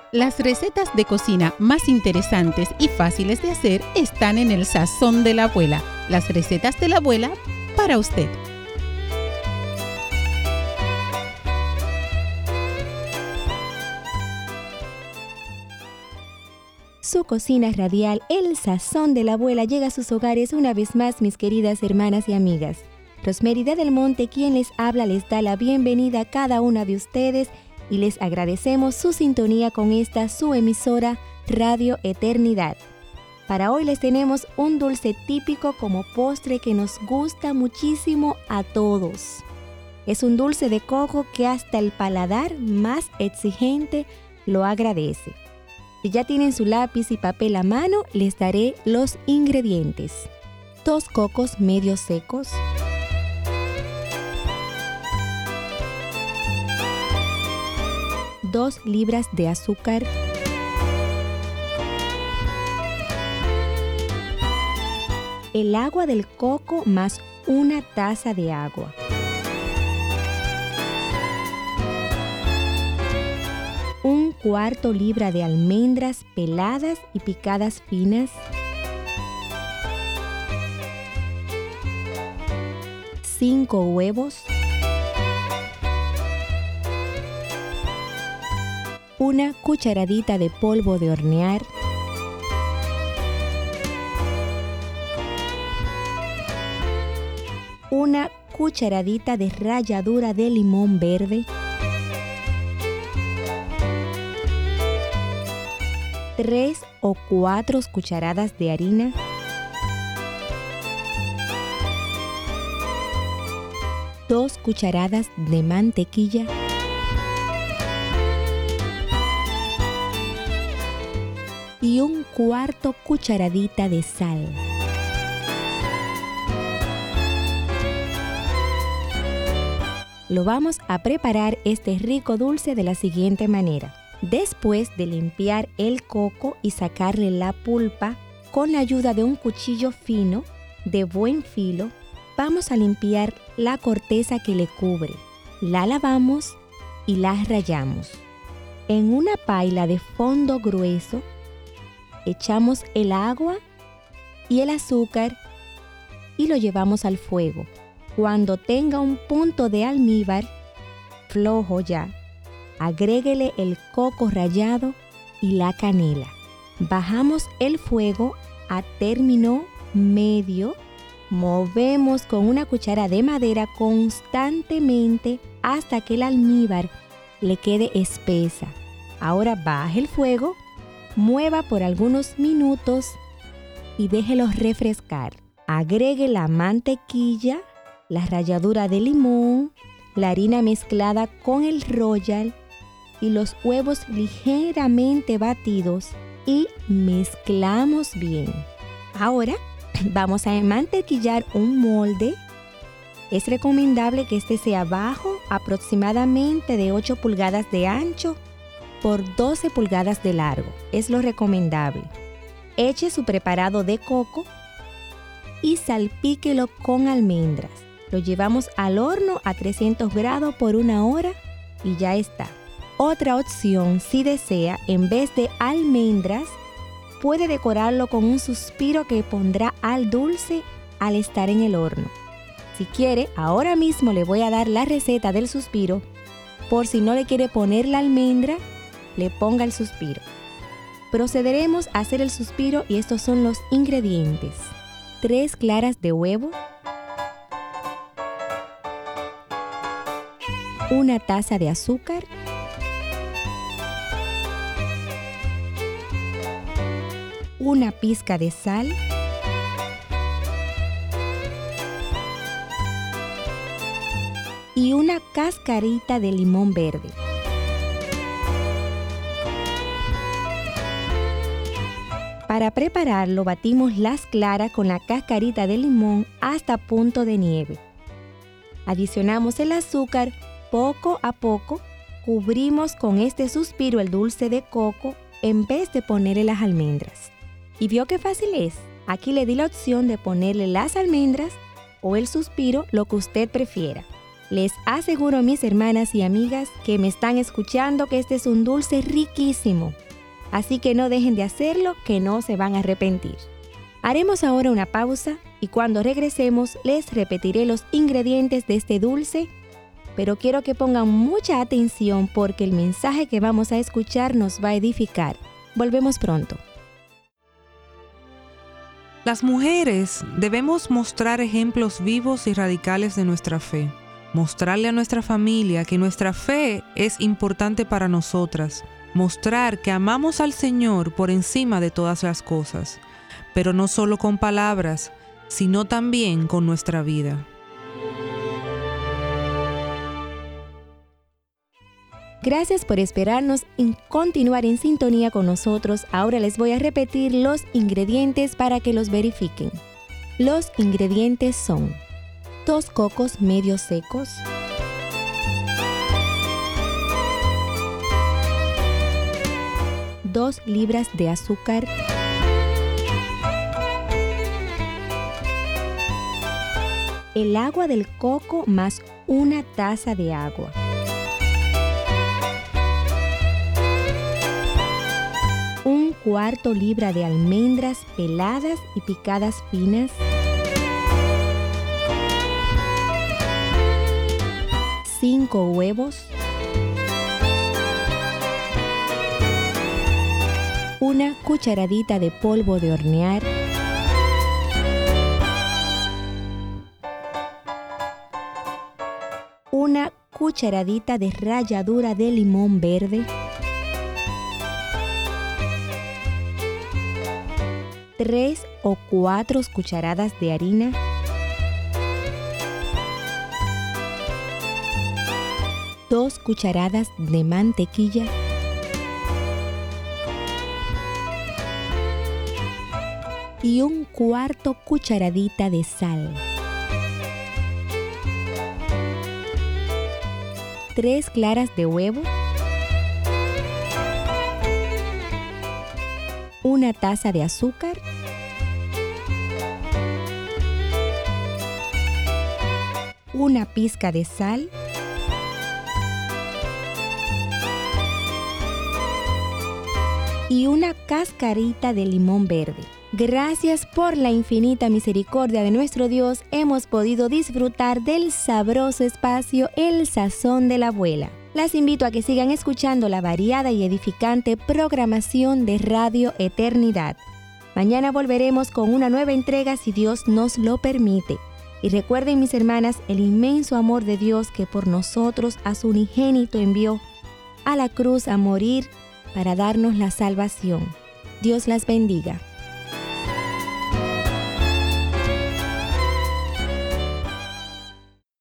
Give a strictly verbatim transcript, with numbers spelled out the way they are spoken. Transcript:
Las recetas de cocina más interesantes y fáciles de hacer están en el Sazón de la Abuela. Las recetas de la abuela para usted. Su cocina radial, El Sazón de la Abuela, llega a sus hogares una vez más, mis queridas hermanas y amigas. Rosemary de Del Monte, quien les habla, les da la bienvenida a cada una de ustedes y les agradecemos su sintonía con esta su emisora Radio Eternidad. Para hoy les tenemos un dulce típico como postre que nos gusta muchísimo a todos. Es un dulce de coco que hasta el paladar más exigente lo agradece. Si ya tienen su lápiz y papel a mano, les daré los ingredientes. Dos cocos medio secos. Dos libras de azúcar. El agua del coco más una taza de agua. Un cuarto libra de almendras peladas y picadas finas. Cinco huevos. Una cucharadita de polvo de hornear. Una cucharadita de ralladura de limón verde. Tres o cuatro cucharadas de harina. Dos cucharadas de mantequilla. Y un cuarto cucharadita de sal. Lo vamos a preparar este rico dulce de la siguiente manera. Después de limpiar el coco y sacarle la pulpa, con la ayuda de un cuchillo fino, de buen filo, vamos a limpiar la corteza que le cubre. La lavamos y la rallamos. En una paila de fondo grueso, echamos el agua y el azúcar y lo llevamos al fuego. Cuando tenga un punto de almíbar, flojo ya, agréguele el coco rallado y la canela. Bajamos el fuego a término medio. Movemos con una cuchara de madera constantemente hasta que el almíbar le quede espesa. Ahora baje el fuego, mueva por algunos minutos y déjelo refrescar. Agregue la mantequilla, la ralladura de limón, la harina mezclada con el royal y los huevos ligeramente batidos y mezclamos bien. Ahora vamos a mantequillar un molde. Es recomendable que este sea bajo, aproximadamente de ocho pulgadas de ancho por doce pulgadas de largo. Es lo recomendable. Eche su preparado de coco y salpíquelo con almendras. Lo llevamos al horno a trescientos grados por una hora y ya está. Otra opción, si desea, en vez de almendras, puede decorarlo con un suspiro que pondrá al dulce al estar en el horno. Si quiere, ahora mismo le voy a dar la receta del suspiro. Por si no le quiere poner la almendra, le ponga el suspiro. Procederemos a hacer el suspiro y estos son los ingredientes. Tres claras de huevo. Una taza de azúcar. Una pizca de sal. Y una cascarita de limón verde. Para prepararlo, batimos las claras con la cascarita de limón hasta punto de nieve. Adicionamos el azúcar poco a poco. Cubrimos con este suspiro el dulce de coco en vez de ponerle las almendras. ¿Y vio qué fácil es? Aquí le di la opción de ponerle las almendras o el suspiro, lo que usted prefiera. Les aseguro, mis hermanas y amigas que me están escuchando, que este es un dulce riquísimo. Así que no dejen de hacerlo, que no se van a arrepentir. Haremos ahora una pausa y cuando regresemos les repetiré los ingredientes de este dulce, pero quiero que pongan mucha atención porque el mensaje que vamos a escuchar nos va a edificar. Volvemos pronto. Las mujeres debemos mostrar ejemplos vivos y radicales de nuestra fe. Mostrarle a nuestra familia que nuestra fe es importante para nosotras. Mostrar que amamos al Señor por encima de todas las cosas, pero no solo con palabras, sino también con nuestra vida. Gracias por esperarnos y continuar en sintonía con nosotros. Ahora les voy a repetir los ingredientes para que los verifiquen. Los ingredientes son dos cocos medio secos, dos libras de azúcar, el agua del coco más una taza de agua, un cuarto libra de almendras peladas y picadas finas, cinco huevos, una cucharadita de polvo de hornear, una cucharadita de ralladura de limón verde, tres o cuatro cucharadas de harina, dos cucharadas de mantequilla, y un cuarto cucharadita de sal. Tres claras de huevo, una taza de azúcar, una pizca de sal, y una cascarita de limón verde. Gracias por la infinita misericordia de nuestro Dios, hemos podido disfrutar del sabroso espacio El Sazón de la Abuela. Las invito a que sigan escuchando la variada y edificante programación de Radio Eternidad. Mañana volveremos con una nueva entrega si Dios nos lo permite. Y recuerden, mis hermanas, el inmenso amor de Dios que por nosotros a su unigénito envió a la cruz a morir para darnos la salvación. Dios las bendiga.